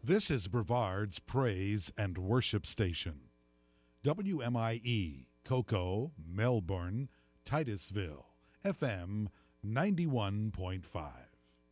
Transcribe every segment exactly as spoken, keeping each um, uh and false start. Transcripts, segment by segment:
This is Brevard's Praise and Worship Station. W M I E, Cocoa, Melbourne, Titusville, F M ninety-one point five.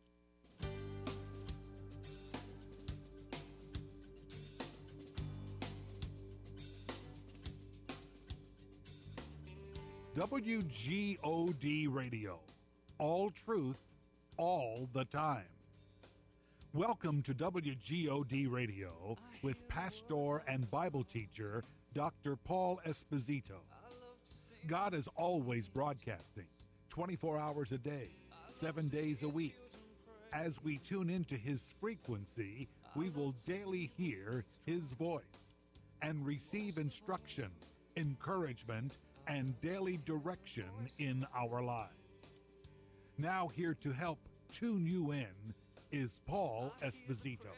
W G O D Radio. All truth, all the time. Welcome to W G O D Radio with pastor and Bible teacher Doctor Paul Esposito. God is always broadcasting, twenty-four hours a day, seven days a week. As we tune into his frequency, we will daily hear his voice and receive instruction, encouragement, and daily direction in our lives. Now here to help tune you in is Paul Esposito.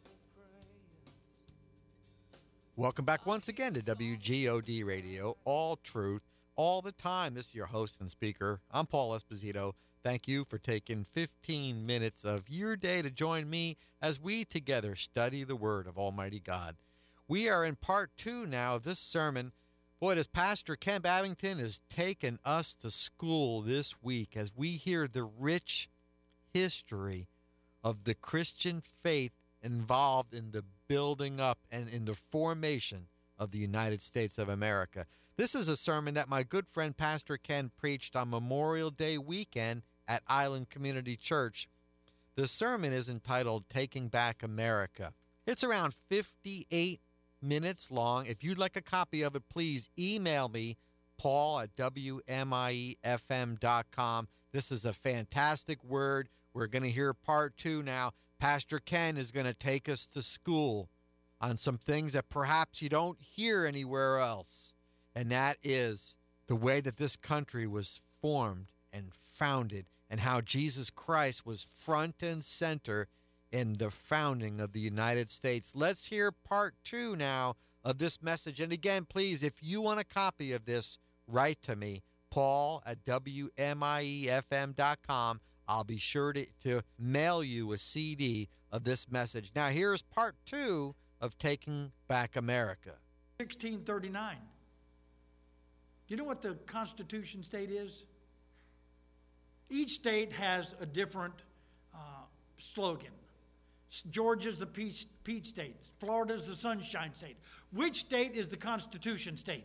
Welcome back once again to W G O D Radio, all truth, all the time. This is your host and speaker. I'm Paul Esposito. Thank you for taking fifteen minutes of your day to join me as we together study the Word of Almighty God. We are in part two now of this sermon. Boy, this Pastor Ken Babington has taken us to school this week as we hear the rich history of the Christian faith involved in the building up and in the formation of the United States of America. This is a sermon that my good friend Pastor Ken preached on Memorial Day weekend at Island Community Church. The sermon is entitled Taking Back America. It's around fifty-eight minutes long. If you'd like a copy of it, please email me, Paul at W M I E F M dot com. This is a fantastic word. We're going to hear part two now. Pastor Ken is going to take us to school on some things that perhaps you don't hear anywhere else. And that is the way that this country was formed and founded and how Jesus Christ was front and center in the founding of the United States. Let's hear part two now of this message. And again, please, if you want a copy of this, write to me, Paul at W M I E F M dot com. I'll be sure to, to mail you a C D of this message. Now, here's part two of Taking Back America. sixteen thirty-nine. Do you know what the Constitution state is? Each state has a different uh, slogan. Georgia's the peach, peach state. Florida's the sunshine state. Which state is the Constitution state?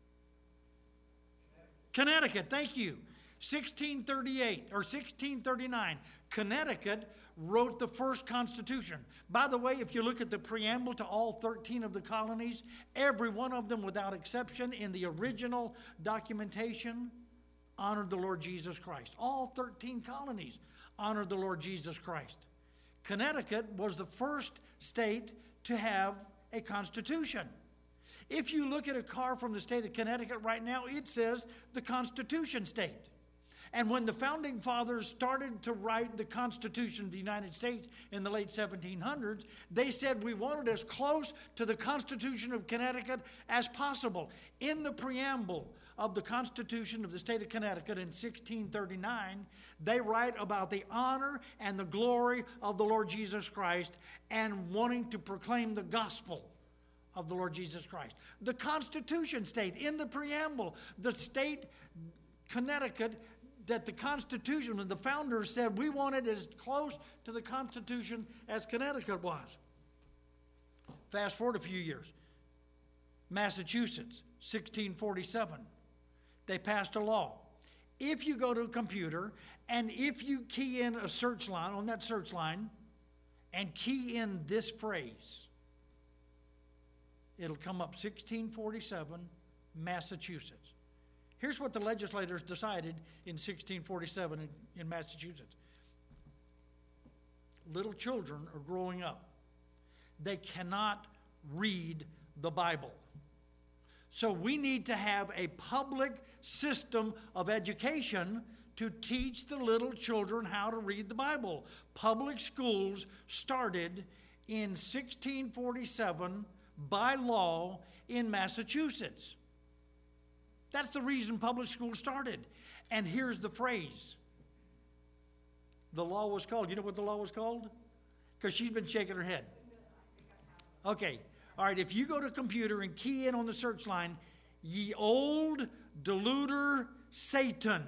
Connecticut, thank you. sixteen thirty-eight or sixteen thirty-nine, Connecticut wrote the first Constitution. By the way, if you look at the preamble to all thirteen of the colonies, every one of them without exception in the original documentation honored the Lord Jesus Christ. All thirteen colonies honored the Lord Jesus Christ. Connecticut was the first state to have a constitution. If you look at a car from the state of Connecticut right now, it says the Constitution state. And when the founding fathers started to write the Constitution of the United States in the late seventeen hundreds, they said we wanted as close to the Constitution of Connecticut as possible. In the preamble of the Constitution of the state of Connecticut in sixteen thirty-nine, they write about the honor and the glory of the Lord Jesus Christ and wanting to proclaim the gospel of the Lord Jesus Christ. The Constitution state, in the preamble, the state, Connecticut, that the Constitution and the founders said we wanted as close to the Constitution as Connecticut was. Fast forward a few years. Massachusetts, sixteen forty-seven. They passed a law. If you go to a computer and if you key in a search line, on that search line, and key in this phrase, it'll come up sixteen forty-seven, Massachusetts. Here's what the legislators decided in sixteen forty-seven in, in Massachusetts. Little children are growing up. They cannot read the Bible. So we need to have a public system of education to teach the little children how to read the Bible. Public schools started in sixteen forty-seven by law in Massachusetts. That's the reason public schools started. And here's the phrase. The law was called, you know what the law was called? Because she's been shaking her head. Okay. All right. If you go to a computer and key in on the search line, ye old deluder Satan.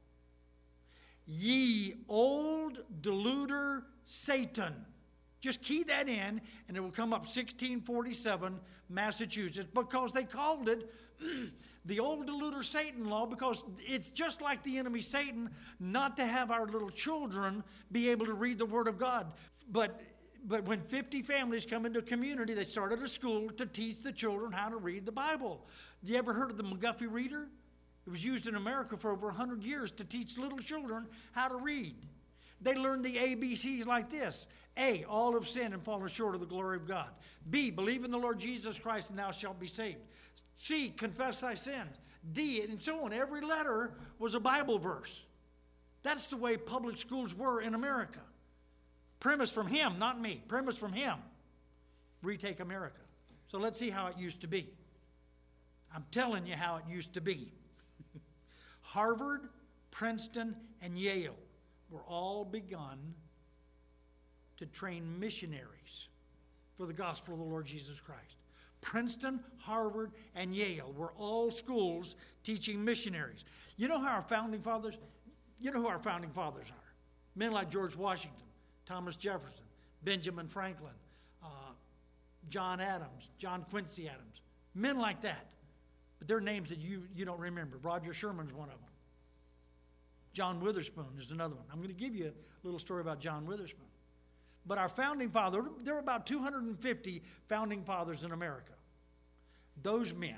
Ye old deluder Satan. Just key that in, and it will come up sixteen forty-seven, Massachusetts, because they called it the old deluder Satan law, because it's just like the enemy Satan not to have our little children be able to read the Word of God. But but when fifty families come into a community, they started a school to teach the children how to read the Bible. You ever heard of the McGuffey Reader? It was used in America for over one hundred years to teach little children how to read. They learned the A B Cs like this. A, all have sinned and fallen short of the glory of God. B, believe in the Lord Jesus Christ and thou shalt be saved. C, confess thy sins. D, and so on. Every letter was a Bible verse. That's the way public schools were in America. Premise from him, not me. Premise from him. Retake America. So let's see how it used to be. I'm telling you how it used to be. Harvard, Princeton, and Yale were all begun to train missionaries for the gospel of the Lord Jesus Christ. Princeton, Harvard, and Yale were all schools teaching missionaries. You know how our founding fathers, you know who our founding fathers are? Men like George Washington, Thomas Jefferson, Benjamin Franklin, uh, John Adams, John Quincy Adams. Men like that. But they're names that you, you don't remember. Roger Sherman's one of them. John Witherspoon is another one. I'm going to give you a little story about John Witherspoon. But our founding father, there were about two hundred fifty founding fathers in America. Those men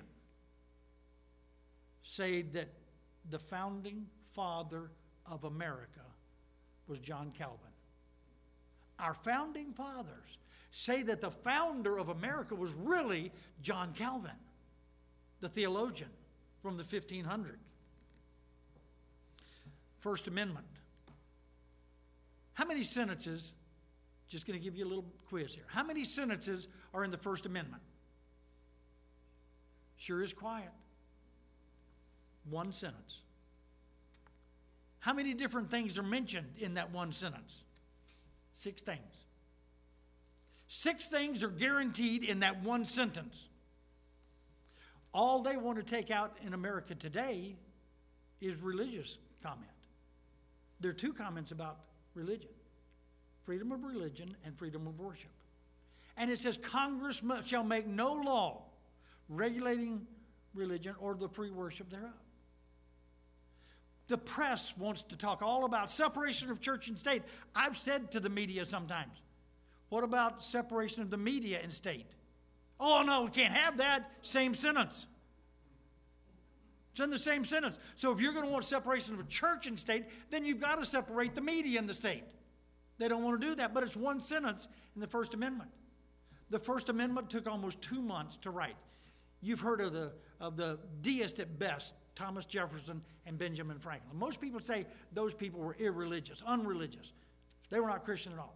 say that the founding father of America was John Calvin. Our founding fathers say that the founder of America was really John Calvin, the theologian from the fifteen hundreds. First Amendment. How many sentences, just going to give you a little quiz here. How many sentences are in the First Amendment? Sure is quiet. One sentence. How many different things are mentioned in that one sentence? Six things. Six things are guaranteed in that one sentence. All they want to take out in America today is religious comment. There are two comments about religion. Freedom of religion and freedom of worship. And it says, Congress shall make no law regulating religion or the free worship thereof. The press wants to talk all about separation of church and state. I've said to the media sometimes, what about separation of the media and state? Oh, no, we can't have that. Same sentence. It's in the same sentence. So if you're going to want separation of church and state, then you've got to separate the media and the state. They don't want to do that, but it's one sentence in the First Amendment. The First Amendment took almost two months to write. You've heard of the, of the deist at best, Thomas Jefferson and Benjamin Franklin. Most people say those people were irreligious, unreligious. They were not Christian at all.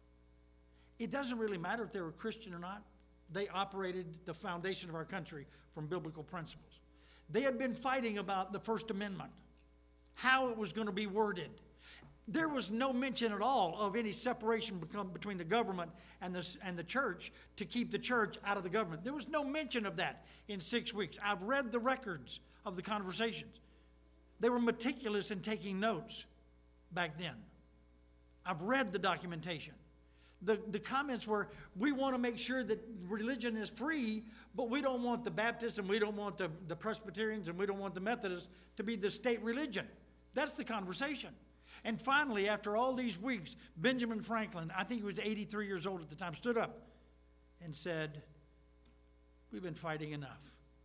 It doesn't really matter if they were Christian or not. They operated the foundation of our country from biblical principles. They had been fighting about the First Amendment, how it was going to be worded. There was no mention at all of any separation between the government and the, and the church to keep the church out of the government. There was no mention of that in six weeks. I've read the records of the conversations. They were meticulous in taking notes back then. I've read the documentation. The, the comments were, we want to make sure that religion is free, but we don't want the Baptists and we don't want the, the Presbyterians and we don't want the Methodists to be the state religion. That's the conversation. And finally, after all these weeks, Benjamin Franklin, I think he was eighty-three years old at the time, stood up and said, we've been fighting enough.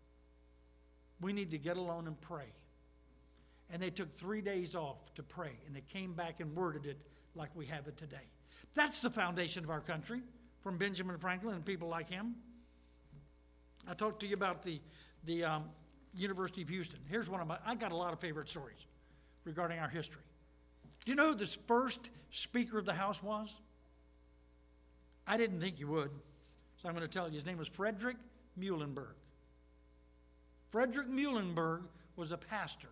We need to get alone and pray. And they took three days off to pray, and they came back and worded it like we have it today. That's the foundation of our country, from Benjamin Franklin and people like him. I talked to you about the, the um, University of Houston. Here's one of my, I got a lot of favorite stories regarding our history. Do you know who this first Speaker of the House was? I didn't think you would, so I'm going to tell you. His name was Frederick Muhlenberg. Frederick Muhlenberg was a pastor.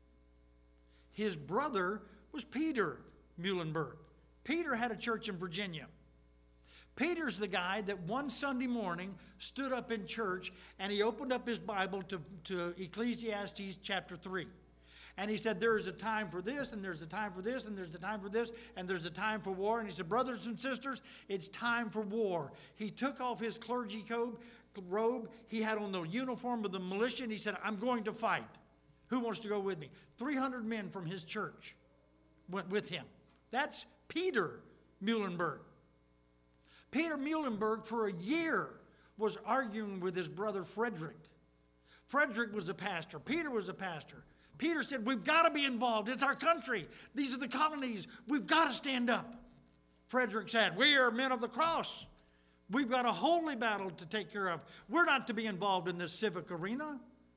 His brother was Peter Muhlenberg. Peter had a church in Virginia. Peter's the guy that one Sunday morning stood up in church and he opened up his Bible to, to Ecclesiastes chapter three. And he said, there's a time for this, and there's a time for this, and there's a time for this, and there's a time for war. And he said, brothers and sisters, it's time for war. He took off his clergy robe. He had on the uniform of the militia, and he said, I'm going to fight. Who wants to go with me? three hundred men from his church went with him. That's Peter Muhlenberg. Peter Muhlenberg, for a year, was arguing with his brother Frederick. Frederick was a pastor. Peter was a pastor. Peter said, we've got to be involved. It's our country. These are the colonies. We've got to stand up. Frederick said, we are men of the cross. We've got a holy battle to take care of. We're not to be involved in this civic arena.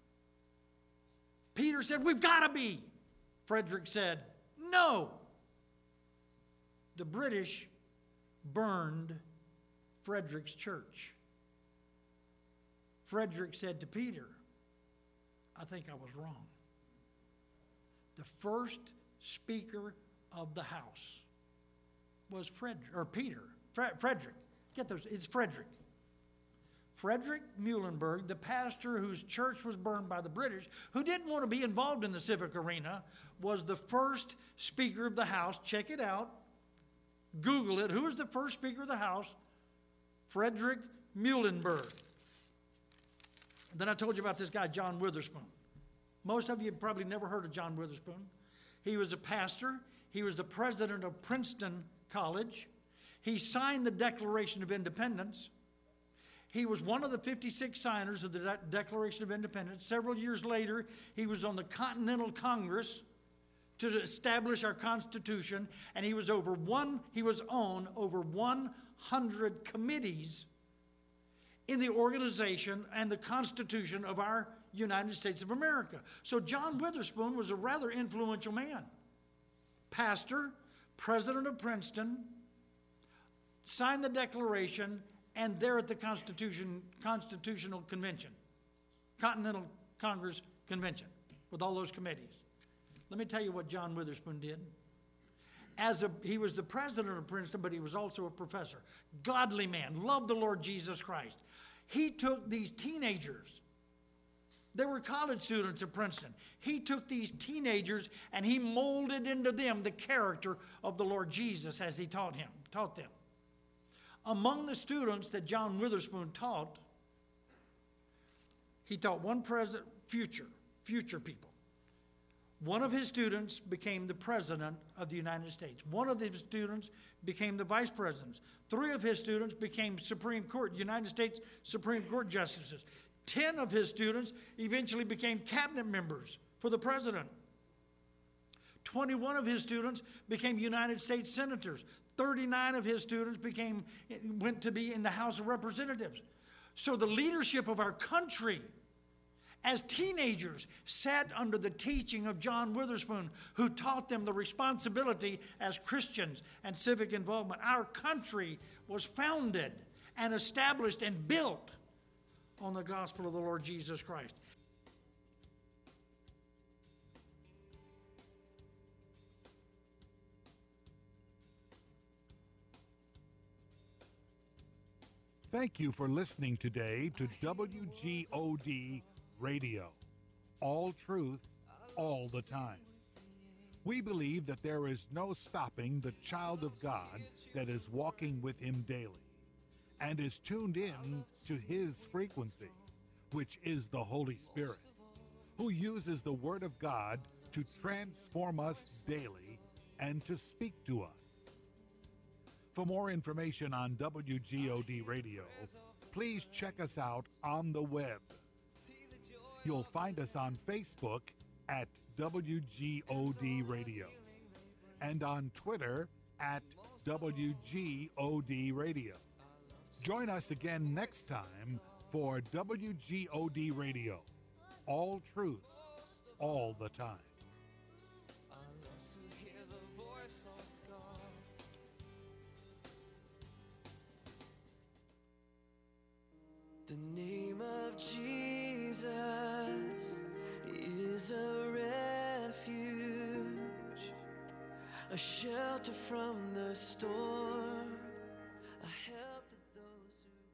Peter said, we've got to be. Frederick said, no. The British burned Frederick's church. Frederick said to Peter, I think I was wrong. The first speaker of the house was Frederick, or Peter, Fre- Frederick. Get those, it's Frederick. Frederick Muhlenberg, the pastor whose church was burned by the British, who didn't want to be involved in the civic arena, was the first speaker of the house. Check it out. Google it. Who was the first speaker of the house? Frederick Muhlenberg. Then I told you about this guy, John Witherspoon. Most of you have probably never heard of John Witherspoon. He was a pastor. He was the president of Princeton College. He signed the Declaration of Independence. He was one of the fifty-six signers of the De- Declaration of Independence. Several years later, he was on the Continental Congress to establish our Constitution, and he was over one. He was on over one hundred committees in the organization and the Constitution of our United States of America. So John Witherspoon was a rather influential man. Pastor, president of Princeton, signed the Declaration, and there at the Constitution, Constitutional Convention, Continental Congress Convention, with all those committees. Let me tell you what John Witherspoon did. As a, he was the president of Princeton, but he was also a professor. Godly man, loved the Lord Jesus Christ. He took these teenagers. They were college students at Princeton. He took these teenagers and he molded into them the character of the Lord Jesus as he taught him, taught them. Among the students that John Witherspoon taught, he taught one present, future, future people. One of his students became the president of the United States. One of his students became the vice presidents. Three of his students became Supreme Court, United States Supreme Court justices. Ten of his students eventually became cabinet members for the president. twenty-one of his students became United States senators. thirty-nine of his students became, went to be in the House of Representatives. So the leadership of our country, as teenagers, sat under the teaching of John Witherspoon, who taught them the responsibility as Christians and civic involvement. Our country was founded and established and built on the gospel of the Lord Jesus Christ. Thank you for listening today to W G O D Radio. All truth, all the time. We believe that there is no stopping the child of God that is walking with him daily and is tuned in to his frequency, which is the Holy Spirit, who uses the Word of God to transform us daily and to speak to us. For more information on W G O D Radio, please check us out on the web. You'll find us on Facebook at W G O D Radio and on Twitter at W G O D Radio. Join us again next time for W G O D Radio. All truth, all the time. The name of Jesus is a refuge, a shelter from the storm.